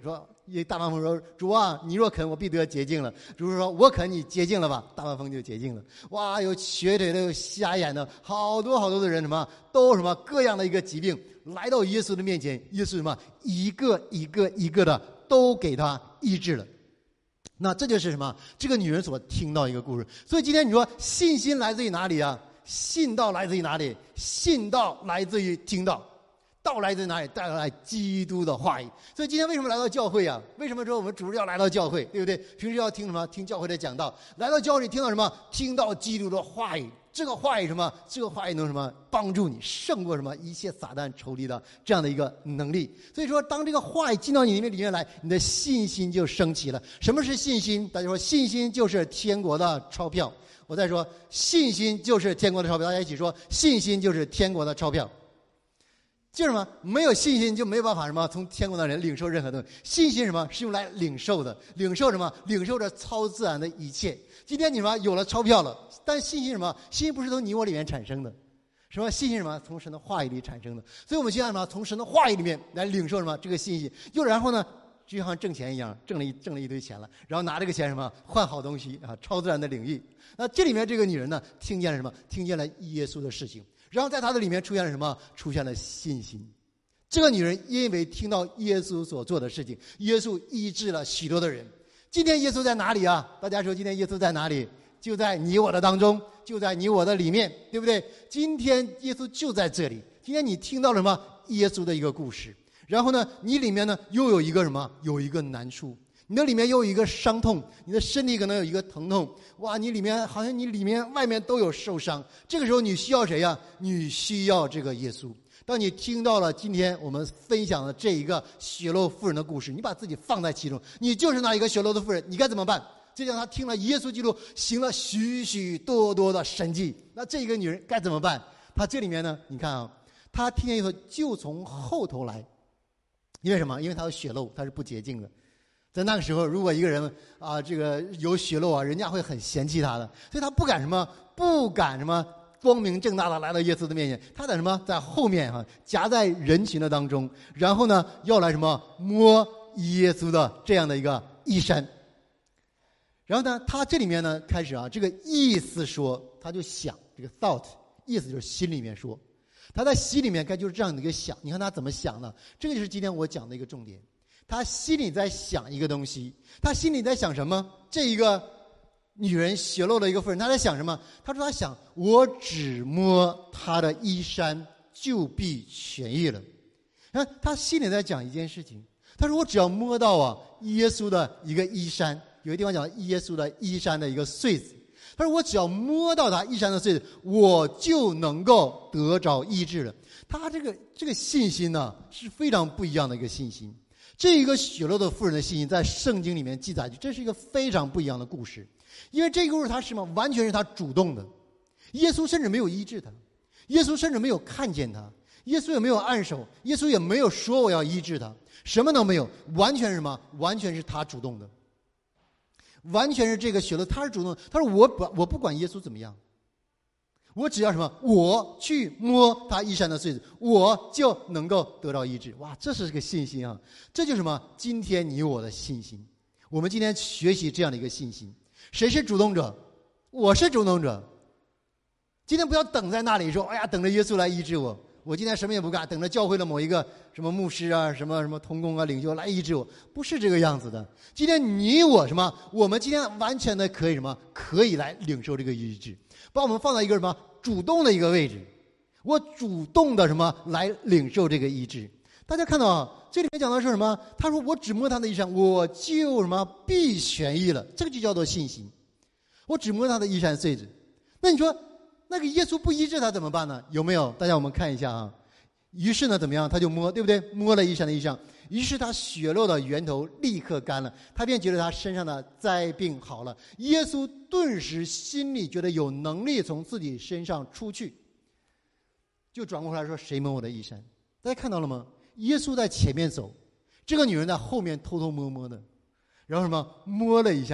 大痱风说：“主啊，你若肯，我必得洁净了。”主说：“我肯，你洁净了吧。”大痱风就洁净了。哇，有瘸腿的，有瞎眼的，好多好多的人什么都什么各样的一个疾病来到耶稣的面前，耶稣什么一个一个的都给他医治了。那这就是什么？这个女人所听到一个故事。所以今天你说信心来自于哪里啊？信道来自于哪里？信道来自于听道。道来自于哪里？带来基督的话语。所以今天为什么来到教会啊？为什么说我们主日要来到教会，对不对？平时要听什么？听教会的讲道。来到教会里听到什么？听到基督的话语。这个话语什么？这个话语能什么？帮助你胜过什么一切撒旦仇敌的这样的一个能力。所以说，当这个话语进到你里面来，你的信心就升起了。什么是信心？大家说，信心就是天国的钞票。我再说，信心就是天国的钞票。大家一起说，信心就是天国的钞票。就是什么？没有信心就没有办法什么从天国的人领受任何东西。信心什么是用来领受的？领受什么？领受着超自然的一切。今天你们有了钞票了，但信心什么？信心不是从你我里面产生的，什么信心什么？从神的话语里产生的。所以我们现在什么？从神的话语里面来领受什么？这个信心。又然后呢，就像挣钱一样，挣了一堆钱了，然后拿这个钱什么换好东西啊？超自然的领域。那这里面这个女人呢，听见了什么？听见了耶稣的事情。然后在他的里面出现了什么？出现了信心。这个女人因为听到耶稣所做的事情，耶稣医治了许多的人。今天耶稣在哪里啊？大家说今天耶稣在哪里？就在你我的当中，就在你我的里面，对不对？今天耶稣就在这里。今天你听到了什么？耶稣的一个故事。然后呢，你里面呢又有一个什么？有一个难处。你的里面又有一个伤痛，你的身体可能有一个疼痛，哇，你里面好像你里面外面都有受伤。这个时候你需要谁呀？你需要这个耶稣。当你听到了今天我们分享的这一个血漏妇人的故事，你把自己放在其中，你就是那一个血漏的妇人，你该怎么办？就像他听了耶稣基督行了许许多多的神迹，那这一个女人该怎么办？她这里面呢，你看啊，她听见以后就从后头来，因为什么？因为她有血漏，她是不洁净的。在那个时候，如果一个人啊，这个有血漏啊，人家会很嫌弃他的，所以他不敢什么，光明正大的来到耶稣的面前，他在什么，在后面哈，夹在人群的当中，然后呢，要来什么摸耶稣的这样的一个衣衫。然后呢，他这里面呢开始啊，这个意思说，他就想这个 thought， 意思就是心里面说，他在心里面该就是这样的一个想。你看他怎么想呢？这个就是今天我讲的一个重点。他心里在想一个东西，他心里在想什么？这一个女人血漏的一个妇人，她在想什么？她说：“她想，我只摸她的衣衫，就必痊愈了。”然后她心里在讲一件事情，她说：“我只要摸到啊耶稣的一个衣衫，有一个地方讲耶稣的衣衫的一个穗子。他说我只要摸到他衣衫的穗子，我就能够得着医治了。”他这个信心呢，是非常不一样的一个信心。这一个血漏的妇人的信心，在圣经里面记载，这是一个非常不一样的故事。因为这个故事他是什么？完全是他主动的。耶稣甚至没有医治他，耶稣甚至没有看见他，耶稣也没有按手，耶稣也没有说我要医治他，什么都没有，完全是什么？完全是他主动的，完全是这个血漏他是主动的。他说我不管耶稣怎么样，我只要什么？我去摸他衣衫的穗子，我就能够得到医治。哇，这是个信心啊！这就是什么？今天你我的信心。我们今天学习这样的一个信心。谁是主动者？我是主动者。今天不要等在那里说，哎呀，等着耶稣来医治我。我今天什么也不干，等着教会的某一个什么牧师啊、什么同工啊、领袖来医治我，不是这个样子的。今天你我什么？我们今天完全的可以什么？可以来领受这个医治。把我们放在一个什么主动的一个位置，我主动的什么来领受这个医治。大家看到啊，这里面讲的是什么？他说我只摸他的衣衫，我就什么必痊愈了。这个就叫做信心。我只摸他的衣衫穗子。那你说那个耶稣不医治他怎么办呢？有没有？大家我们看一下啊。于是呢怎么样？他就摸，对不对？摸了衣衫的衣裳，于是他血漏的源头立刻干了，他便觉得他身上的灾病好了。耶稣顿时心里觉得有能力从自己身上出去，就转过来说：“谁摸我的衣衫？”大家看到了吗？耶稣在前面走，这个女人在后面偷偷摸摸的，然后什么摸了一下什么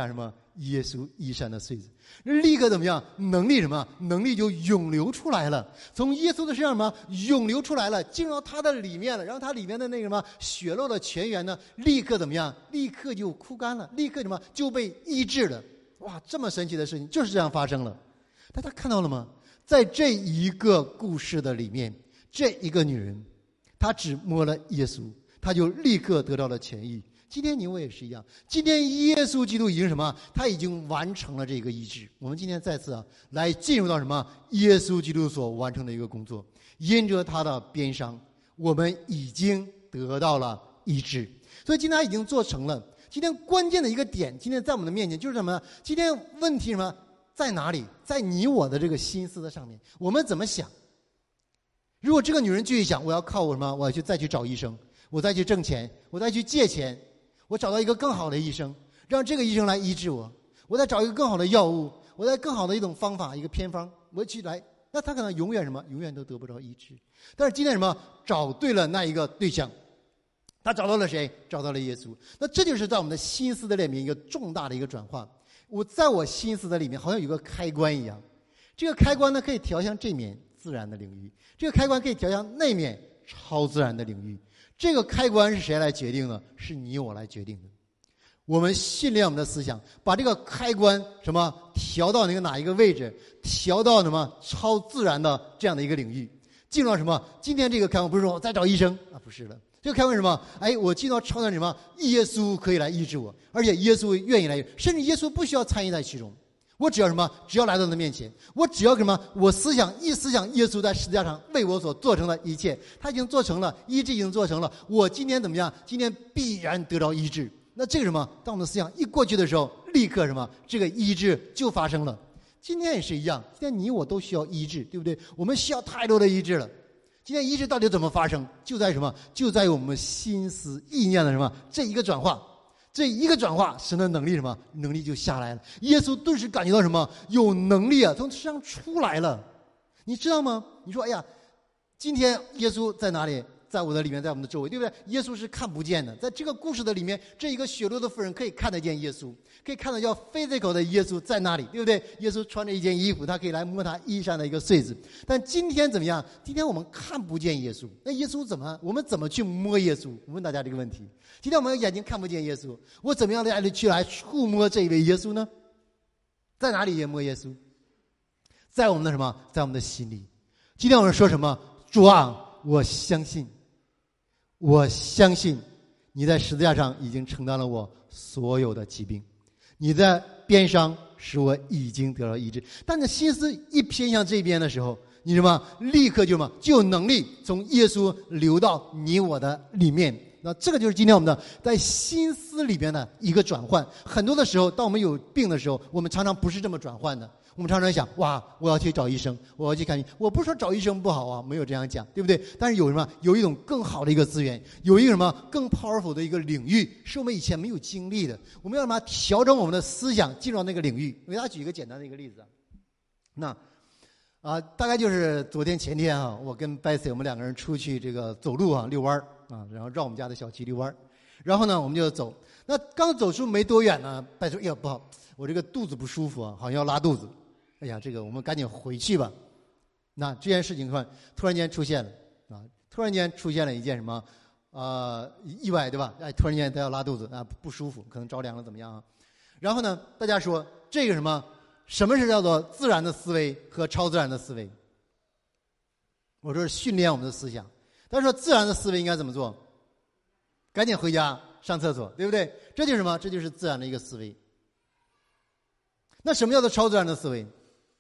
耶稣衣衫的穗子，立刻怎么样？能力什么？能力就涌流出来了，从耶稣的身上什么涌流出来了，进入到他的里面了，然后他里面的那个什么血肉的泉源呢，立刻怎么样？立刻就枯干了，立刻什么就被医治了。哇，这么神奇的事情就是这样发生了。大家看到了吗？在这一个故事的里面，这一个女人，她只摸了耶稣，她就立刻得到了痊愈。今天你我也是一样，今天耶稣基督已经什么？他已经完成了这个医治。我们今天再次来进入到什么？耶稣基督所完成的一个工作，因着他的鞭伤，我们已经得到了医治。所以今天他已经做成了。今天关键的一个点，今天在我们的面前就是什么呢？今天问题什么？在哪里？在你我的这个心思的上面，我们怎么想？如果这个女人继续想，我要靠我什么？我要再去找医生，我再去挣钱，我再去借钱，我找到一个更好的医生，让这个医生来医治我，我再找一个更好的药物，我再更好的一种方法，一个偏方，我去来，那他可能永远什么？永远都得不着医治。但是今天什么？找对了那一个对象，他找到了谁？找到了耶稣。那这就是在我们的心思的里面一个重大的一个转化。我在我心思的里面好像有个开关一样，这个开关呢可以调向这面自然的领域，这个开关可以调向那面超自然的领域。这个开关是谁来决定的？是你我来决定的。我们训练我们的思想，把这个开关什么调到那个哪一个位置，调到什么超自然的这样的一个领域，进入到什么？今天这个开关不是说我再找医生啊，不是的。这个开关是什么？哎，我进到超自然什么？耶稣可以来医治我，而且耶稣愿意来，甚至耶稣不需要参与在其中。我只要什么？只要来到他的面前，我只要什么？我思想耶稣在十字架上为我所做成的一切，他已经做成了，医治已经做成了。我今天怎么样？今天必然得到医治。那这个什么？当我们的思想一过去的时候，立刻什么？这个医治就发生了。今天也是一样，今天你我都需要医治，对不对？我们需要太多的医治了。今天医治到底怎么发生？就在什么？就在于我们心思意念的什么？这一个转化。这一个转化，神的能力什么？能力就下来了。耶稣顿时感觉到什么？有能力啊，从身上出来了。你知道吗？你说，哎呀，今天耶稣在哪里？在我的里面，在我们的周围，对不对？耶稣是看不见的。在这个故事的里面，这一个血流的妇人可以看得见耶稣，可以看得叫 physical 的耶稣在那里，对不对？耶稣穿着一件衣服，他可以来摸他衣衫的一个穗子。但今天怎么样？今天我们看不见耶稣。那耶稣怎么？我们怎么去摸耶稣？我问大家这个问题。今天我们眼睛看不见耶稣，我怎么样的去来触摸这一位耶稣呢？在哪里也摸耶稣？在我们的什么？在我们的心里。今天我们说什么？主啊，我相信。我相信你在十字架上已经承担了我所有的疾病，你在鞭伤使我已经得到医治。但你心思一偏向这边的时候，你什么？立刻就有能力从耶稣流到你我的里面。那这个就是今天我们的在心思里边的一个转换。很多的时候，当我们有病的时候，我们常常不是这么转换的。我们常常想，哇，我要去找医生，我要去看医生。我不是说找医生不好啊，没有这样讲，对不对？但是有什么？有一种更好的一个资源，有一个什么更 powerful 的一个领域，是我们以前没有经历的。我们要什么？调整我们的思想，进入到那个领域。我给大家举一个简单的一个例子。那大概就是昨天前天啊，我跟 Betsy 我们两个人出去这个走路啊，遛弯啊，然后绕我们家的小区遛弯。然后呢，我们就走。那刚走出没多远呢，Betsy说：“哎呀，不好，我这个肚子不舒服啊，好像要拉肚子。哎呀，这个我们赶紧回去吧。”那这件事情突然间出现了啊，突然间出现了一件什么意外，对吧？哎，突然间他要拉肚子啊，不舒服，可能着凉了怎么样啊？然后呢，大家说这个什么是叫做自然的思维和超自然的思维？我说是训练我们的思想。他说自然的思维应该怎么做？赶紧回家上厕所，对不对？这就是什么？这就是自然的一个思维。那什么叫做超自然的思维？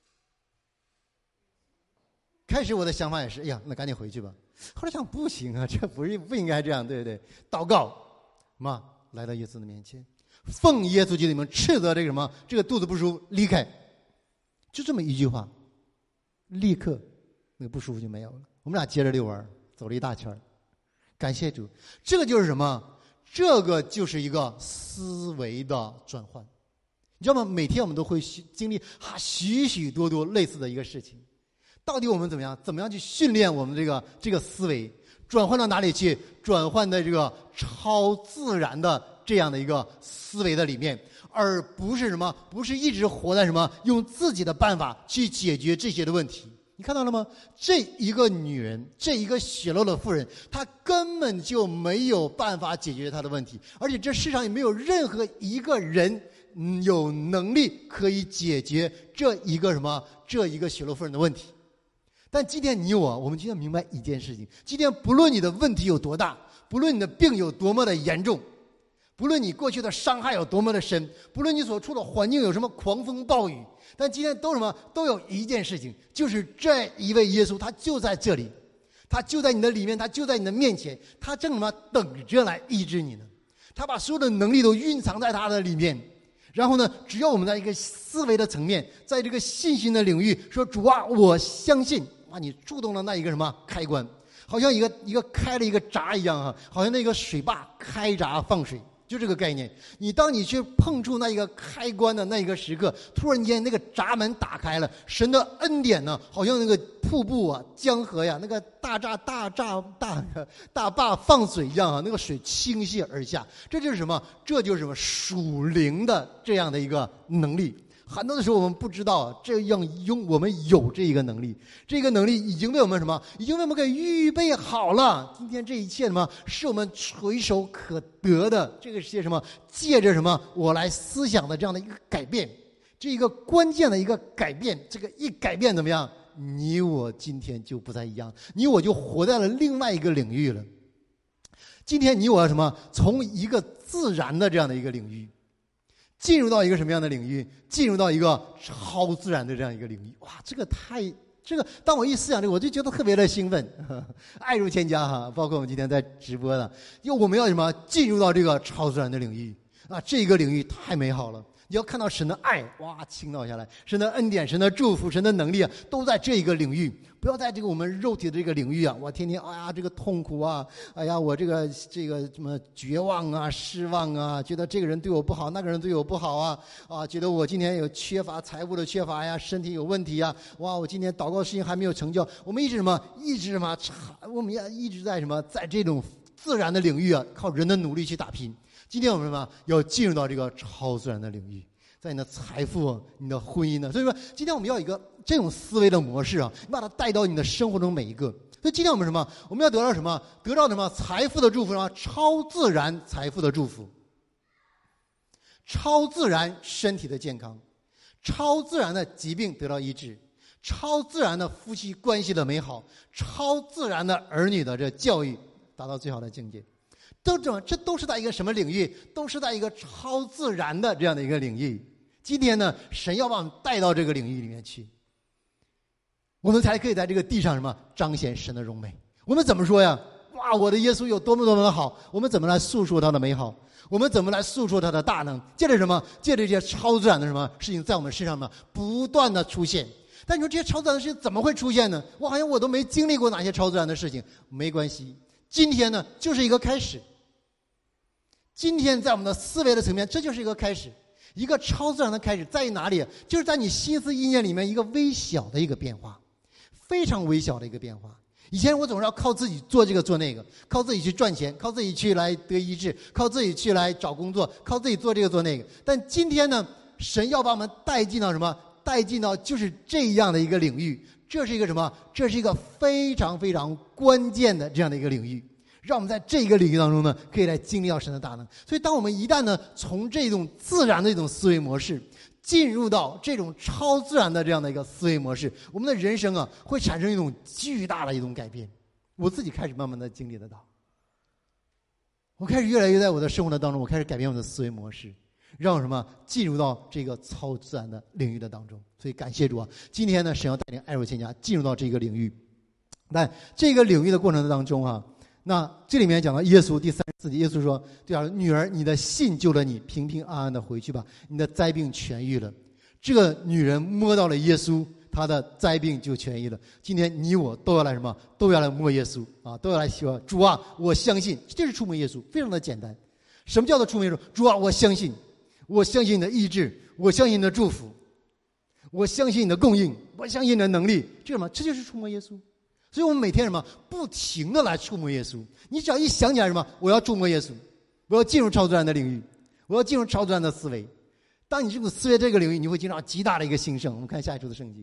开始我的想法也是，哎呀，那赶紧回去吧。后来想不行啊，这不应该这样，对不对？祷告，来到耶稣的面前，奉耶稣基督里面斥责这个这个肚子不舒服，离开。就这么一句话，立刻那个不舒服就没有了。我们俩接着遛弯，走了一大圈。感谢主，这个就是什么？这个就是一个思维的转换。你知道吗？每天我们都会经历许许多多类似的一个事情。到底我们怎么样去训练我们这个思维，转换到哪里去？转换在这个超自然的这样的一个思维的里面， 而不是什么？不是一直活在什么？用自己的办法去解决这些的问题。你看到了吗？这一个女人，这一个血漏的妇人，她根本就没有办法解决她的问题，而且这世上也没有任何一个人有能力可以解决这一个血漏妇人的问题。但今天你我们今天明白一件事情：今天不论你的问题有多大，不论你的病有多么的严重，不论你过去的伤害有多么的深，不论你所处的环境有什么狂风暴雨，但今天都有一件事情，就是这一位耶稣他就在这里，他就在你的里面，他就在你的面前，他正等着来医治你呢。他把所有的能力都蕴藏在他的里面。然后呢，只要我们在一个思维的层面，在这个信心的领域说，主啊，我相信，你触动了那一个开关，好像一个开了一个闸一样，好像那个水坝开闸放水，就这个概念。当你去碰触那一个开关的那一个时刻，突然间那个闸门打开了，神的恩典呢，好像那个瀑布啊、江河呀、那个大坝放水一样，那个水倾泻而下。这就是什么？这就是什么？属灵的这样的一个能力。很多的时候我们不知道，这样我们有这一个能力，这个能力已经为我们已经为我们给预备好了。今天这一切是我们垂手可得的。这个世界借着我来思想的这样的一个改变，这一个关键的一个改变，这个一改变怎么样？你我今天就不再一样，你我就活在了另外一个领域了。今天你我从一个自然的这样的一个领域进入到一个什么样的领域？进入到一个超自然的这样一个领域。哇，这个当我一思想这个，我就觉得特别的兴奋，爱如千家哈。包括我们今天在直播的，因为我们要进入到这个超自然的领域啊，这个领域太美好了。你要看到神的爱，哇，倾倒下来，神的恩典、神的祝福、神的能力都在这一个领域。不要在这个我们肉体的这个领域我天天这个痛苦我这个什么绝望失望觉得这个人对我不好，那个人对我不好觉得我今天有缺乏财务的缺乏身体有问题我今天祷告事情还没有成就。我们一直我们一直在在这种自然的领域靠人的努力去打拼。今天我们要进入到这个超自然的领域，在你的财富、你的婚姻所以说，今天我们要有一个这种思维的模式你把它带到你的生活中每一个。所以今天我们我们要得到什么？得到什么？财富的祝福超自然财富的祝福，超自然身体的健康，超自然的疾病得到医治，超自然的夫妻关系的美好，超自然的儿女的这教育达到最好的境界。这都是在一个什么领域？都是在一个超自然的这样的一个领域。今天呢，神要把我们带到这个领域里面去，我们才可以在这个地上彰显神的荣美。我们怎么说呀？哇，我的耶稣有多么多么的好！我们怎么来诉说他的美好？我们怎么来诉说他的大能？借着借着这些超自然的事情在我们身上不断的出现。但你说这些超自然的事情怎么会出现呢？好像我都没经历过哪些超自然的事情。没关系，今天呢就是一个开始。今天在我们的思维的层面，这就是一个开始，一个超自然的开始。在于哪里？就是在你心思意念里面一个微小的一个变化，非常微小的一个变化。以前我总是要靠自己做这个做那个，靠自己去赚钱，靠自己去来得医治，靠自己去来找工作，靠自己做这个做那个。但今天呢，神要把我们带进到带进到就是这样的一个领域。这是一个这是一个非常非常关键的这样的一个领域。让我们在这个领域当中可以来经历到神的大能。所以当我们一旦从这种自然的一种思维模式进入到这种超自然的这样的一个思维模式，我们的人生会产生一种巨大的一种改变。我自己开始慢慢的经历得到，我开始越来越在我的生活的当中，我开始改变我的思维模式，让我进入到这个超自然的领域的当中。所以感谢主今天呢，神要带领爱若千家进入到这个领域。但这个领域的过程当中那这里面讲到耶稣第34节，耶稣说：“对啊，女儿，你的信救了你，平平安安的回去吧，你的灾病痊愈了。”这个女人摸到了耶稣，她的灾病就痊愈了。今天你我都要来都要来摸耶稣都要来说：“主啊，我相信。”这是触摸耶稣，非常的简单。什么叫做触摸耶稣？主啊，我相信，我相信你的医治，我相信你的祝福，我相信你的供应，我相信你的能力。这这就是触摸耶稣。所以我们每天不停的来触摸耶稣。你只要一想起来我要触摸耶稣，我要进入超自然的领域，我要进入超自然的思维。 当你这个思维这个领域，你会经历到极大的一个兴盛。我们看下一处的圣经。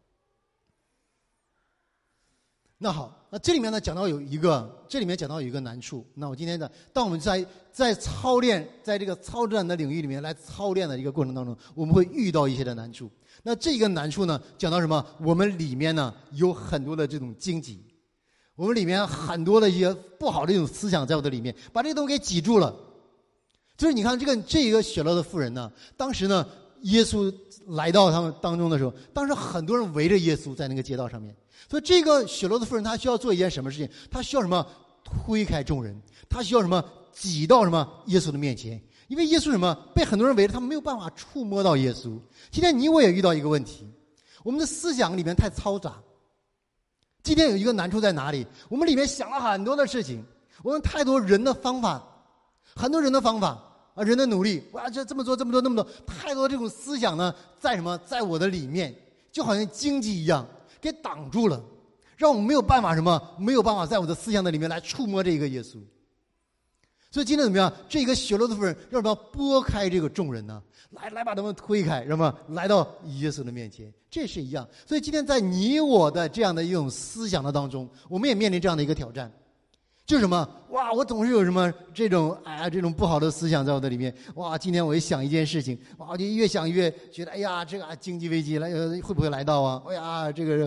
那好，那这里面呢讲到有一个难处。那我今天呢，当我们在操练，在这个操战的领域里面来操练的一个过程当中，我们会遇到一些的难处。那这个难处呢，讲到什么？我们里面呢有很多的这种荆棘，我们里面很多的一些不好的一种思想在我的里面，把这个东西给挤住了。就是你看这一个血漏的妇人呢，当时呢，耶稣来到他们当中的时候，当时很多人围着耶稣在那个街道上面。所以这个血漏的妇人，她需要做一件什么事情？她需要什么？推开众人，她需要什么？挤到什么？耶稣的面前。因为耶稣什么？被很多人围着，他们没有办法触摸到耶稣。今天你我也遇到一个问题，我们的思想里面太嘈杂。今天有一个难处在哪里？我们里面想了很多的事情，我们太多人的方法，很多人的方法啊，人的努力，哇，这么做那么多，太多这种思想呢，在什么？在我的里面，就好像荆棘一样。给挡住了，让我们没有办法什么？没有办法在我的思想的里面来触摸这个耶稣。所以今天怎么样？这个血漏的妇人要什么？拨开这个众人呢？来把他们推开，什么？来到耶稣的面前，这是一样。所以今天在你我的这样的一种思想的当中，我们也面临这样的一个挑战。就是什么？哇！我总是有什么这种这种不好的思想在我的里面。哇！今天我一想一件事情，哇！我就越想越觉得，哎呀，这个经济危机会不会来到啊？哎呀，这个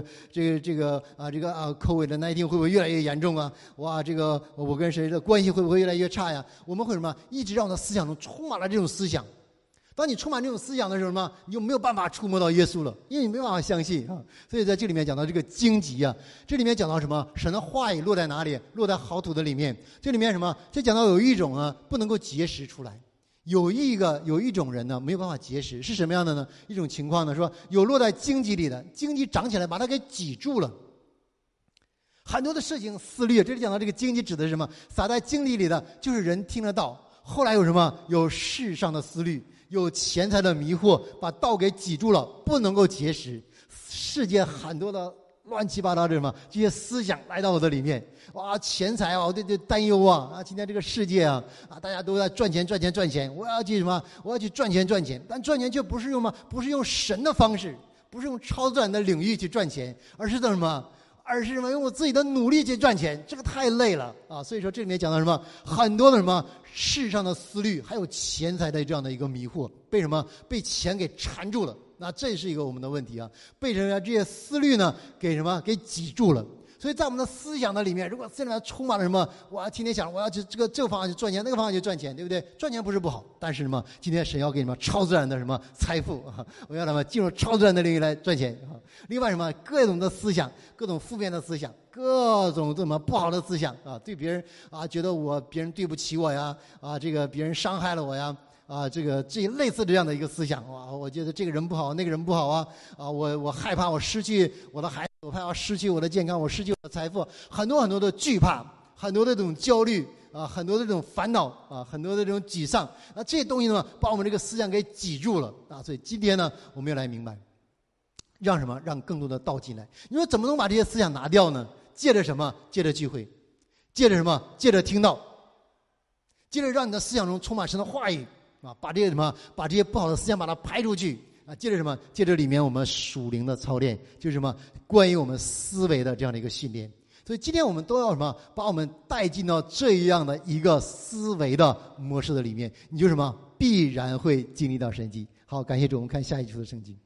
COVID-19会不会越来越严重啊？哇！这个我跟谁的关系会不会越来越差呀？我们会什么？一直让我的思想中充满了这种思想。当你充满这种思想的时候呢，你就没有办法触摸到耶稣了，因为你没办法相信啊。所以在这里面讲到这个荆棘啊，这里面讲到什么？神的话语落在哪里？落在好土的里面。这里面什么？这讲到有一种不能够结实出来，有一种人呢没有办法结实，是什么样的呢？一种情况呢，说有落在荆棘里的，荆棘长起来把它给挤住了。很多的事情思虑，这里讲到这个荆棘指的是什么？撒在荆棘里的，就是人听得到，后来有什么？有世上的思虑。有钱财的迷惑，把道给挤住了，不能够结实。世界很多的乱七八糟的什么这些思想来到我的里面，哇，钱财啊，我对担忧啊，今天这个世界啊，大家都在赚钱，我要去什么？我要去赚钱，但赚钱却不是用什么？不是用神的方式，不是用超自然的领域去赚钱，而是什么？用我自己的努力去赚钱，这个太累了啊！所以说这里面讲到什么？很多的什么世上的思虑，还有钱财的这样的一个迷惑，被什么？被钱给缠住了。那这是一个我们的问题啊，被什么这些思虑呢给什么？给挤住了。所以在我们的思想的里面，如果思想里面充满了什么？我要天天想，我要去这个方向去赚钱，那个方向去赚钱，对不对？赚钱不是不好，但是什么？今天神要给你们超自然的什么财富啊？我要他们进入超自然的领域来赚钱啊！另外什么？各种的思想，各种负面的思想，各种什么不好的思想啊？对别人觉得别人对不起我呀这个别人伤害了我呀。这类似这样的一个思想，哇！我觉得这个人不好，那个人不好我害怕我失去我的孩子，我怕我失去我的健康，我失去我的财富，很多很多的惧怕，很多的这种焦虑很多的这种烦恼很多的这种沮丧，这些东西呢，把我们这个思想给挤住了所以今天呢，我们要来明白，让什么？让更多的道进来。你说怎么能把这些思想拿掉呢？借着什么？借着聚会，借着什么？借着听到，借着让你的思想中充满神的话语。把这些什么？把这些不好的思想把它排出去接着什么？借着里面我们属灵的操练，就是什么？关于我们思维的这样的一个训练。所以今天我们都要什么？把我们带进到这样的一个思维的模式的里面，你就什么？必然会经历到神迹。好，感谢主，我们看下一处的圣经。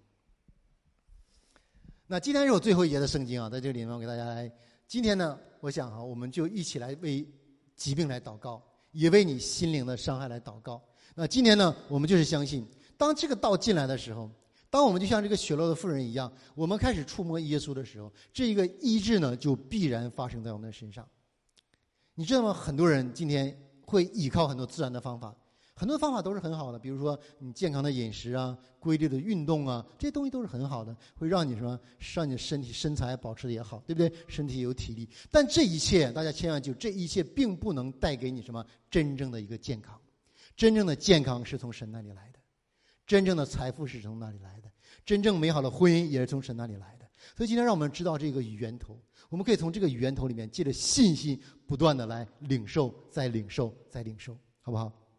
那今天是我最后一节的圣经在这里面我给大家来。今天呢，我想我们就一起来为疾病来祷告，也为你心灵的伤害来祷告。那今天呢，我们就是相信，当这个道进来的时候，当我们就像这个血漏的妇人一样，我们开始触摸耶稣的时候，这一个医治呢，就必然发生在我们的身上。你知道吗？很多人今天会依靠很多自然的方法，很多方法都是很好的，比如说你健康的饮食规律的运动这些东西都是很好的，会让你让你身体身材保持的也好，对不对？身体有体力。但这一切，大家千万记住，这一切并不能带给你什么真正的一个健康。真正的健康是从神那里来的，真正的财富是从那里来的，真正美好的婚姻也是从神那里来的。所以今天让我们知道这个源头，我们可以从这个源头里面借着信心不断的来领受，再领受，再领受，好不好？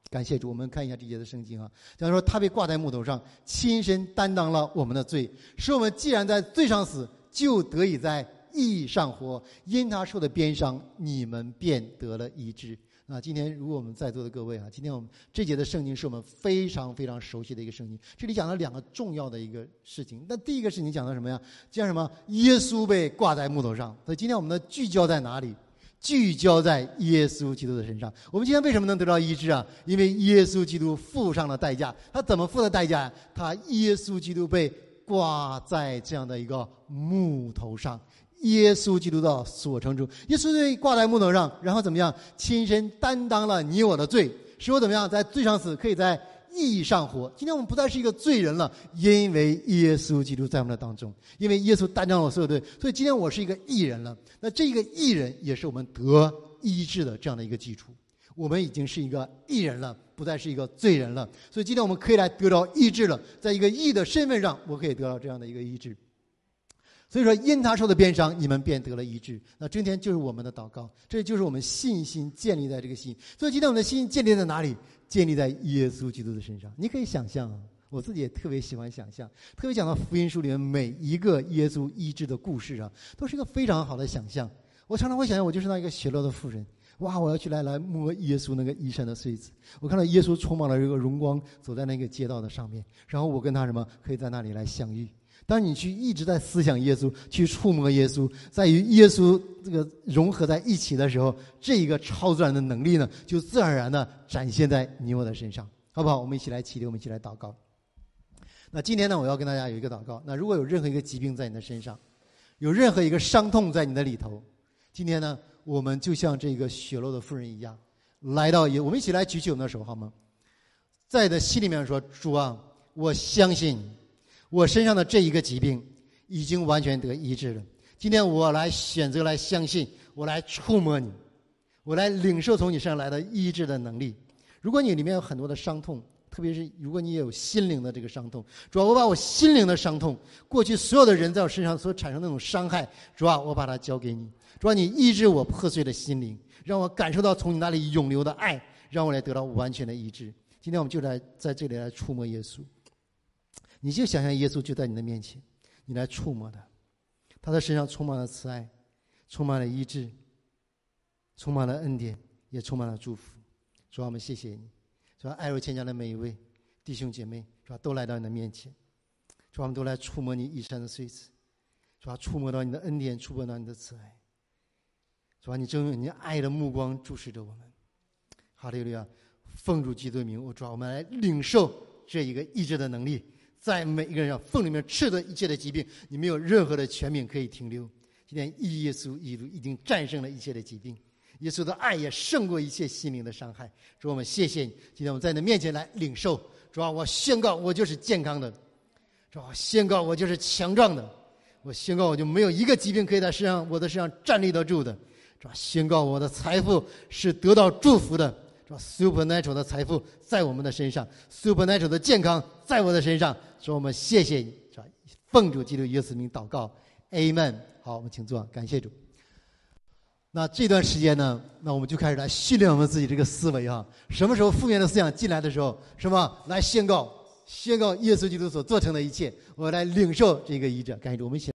感谢主，我们看一下这节的圣经啊。假如说他被挂在木头上，亲身担当了我们的罪，使我们既然在罪上死，就得以在义上活。因他受的鞭伤，你们便得了医治。那今天如果我们在座的各位啊，今天我们这节的圣经是我们非常非常熟悉的一个圣经。这里讲了2个重要的一个事情。那第一个事情讲到什么呀？讲什么？耶稣被挂在木头上。所以今天我们的聚焦在哪里？聚焦在耶稣基督的身上。我们今天为什么能得到医治啊？因为耶稣基督付上了代价。他怎么付的代价？他耶稣基督被挂在这样的一个木头上，耶稣基督的所成之。耶稣被挂在木头上，然后怎么样？亲身担当了你我的罪，使我怎么样？在罪上死，可以在义上活。今天我们不再是一个罪人了，因为耶稣基督在我们的当中，因为耶稣担当了我所有罪，所以今天我是一个义人了。那这个义人也是我们得医治的这样的一个基础。我们已经是一个义人了，不再是一个罪人了。所以今天我们可以来得到医治了，在一个义的身份上，我可以得到这样的一个医治。所以说，因他受的鞭伤，你们便得了医治。那今天就是我们的祷告，这就是我们信心建立在这个信。所以今天我们的信心建立在哪里？建立在耶稣基督的身上。你可以想象啊，我自己也特别喜欢想象，特别讲到福音书里面每一个耶稣医治的故事啊，都是一个非常好的想象。我常常会想象，我就是那一个血漏的妇人，哇，我要去来摸耶稣那个衣衫的穗子。我看到耶稣充满了这个荣光，走在那个街道的上面，然后我跟他什么可以在那里来相遇。当你去一直在思想耶稣，去触摸耶稣，在与耶稣这个融合在一起的时候，这一个超自然的能力呢，就自然而然的展现在你我的身上，好不好？我们一起来起立，我们一起来祷告。那今天呢，我要跟大家有一个祷告。那如果有任何一个疾病在你的身上，有任何一个伤痛在你的里头，今天呢，我们就像这个血漏的妇人一样，来到我们一起来举起我们的手，好吗？在你的心里面说，主啊，我相信我身上的这一个疾病已经完全得医治了。今天我来选择来相信，我来触摸你，我来领受从你身上来的医治的能力。如果你里面有很多的伤痛，特别是如果你也有心灵的这个伤痛，主啊，我把我心灵的伤痛，过去所有的人在我身上所产生的那种伤害，主啊，我把它交给你。主啊，你医治我破碎的心灵，让我感受到从你那里涌流的爱，让我来得到完全的医治。今天我们就来在这里来触摸耶稣。你就想象耶稣就在你的面前，你来触摸他，他的身上充满了慈爱，充满了医治，充满了恩典，也充满了祝福。主啊，我们谢谢你。主啊，爱如千家的每一位弟兄姐妹，主啊，都来到你的面前。主啊，我们都来触摸你衣衫的穗子。主啊，触摸到你的恩典，触摸到你的慈爱。主啊，你正用你爱的目光注视着我们。哈利路亚！奉主基督的名，主啊，我们来领受这一个医治的能力，在每一个人上，奉里面斥责一切的疾病，你没有任何的权柄可以停留。今天耶稣已经战胜了一切的疾病，耶稣的爱也胜过一切心灵的伤害。主啊，我们谢谢你，今天我们在你的面前来领受。主啊，我宣告我就是健康的，主啊，我宣告我就是强壮的，我宣告我就没有一个疾病可以在我的身上站立得住的。主啊，宣告我的财富是得到祝福的。主啊 ，supernatural 的财富在我们的身上 ，supernatural 的健康在我的身上。主啊，我们谢谢你，主啊，奉主基督耶稣名祷告 ，Amen。好，我们请坐，感谢主。那这段时间呢，那我们就开始来训练我们自己这个思维啊。什么时候负面的思想进来的时候，什么来宣告耶稣基督所做成的一切，我来领受这个医治。感谢主，我们一起。